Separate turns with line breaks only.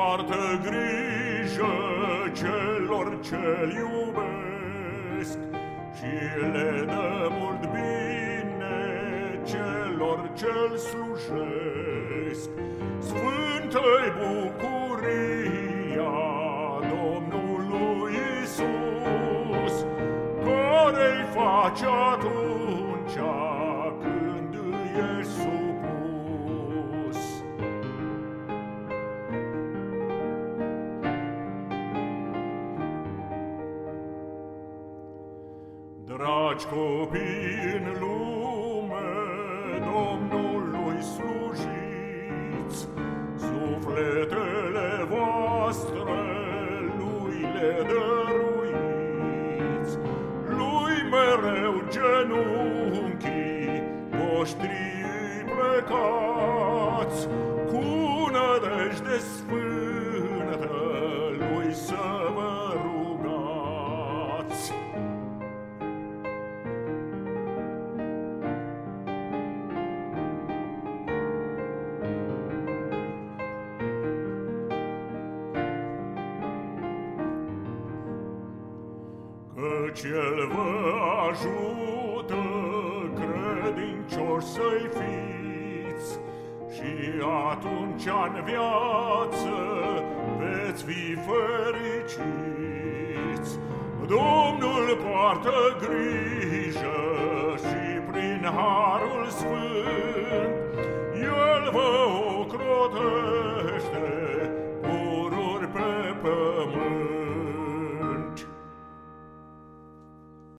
poartă grijă celor ce-L iubesc și le dă mult bine celor ce-L slujesc. Sfântă-i bucuria Domnului Iisus, care-i face atunci când îi e supus. Dragi copii în lume, Domnului slujiți, sufletele voastre Lui le dăruiți, Lui mereu genunchii voștri plecați, cu nădejde sfântă Lui să vă rugați. Căci El vă ajută credincioși să-i fiți, și atunci-n viață veți fi fericiți. Domnul poartă grijă și prin Harul Sfânt El vă ocrotește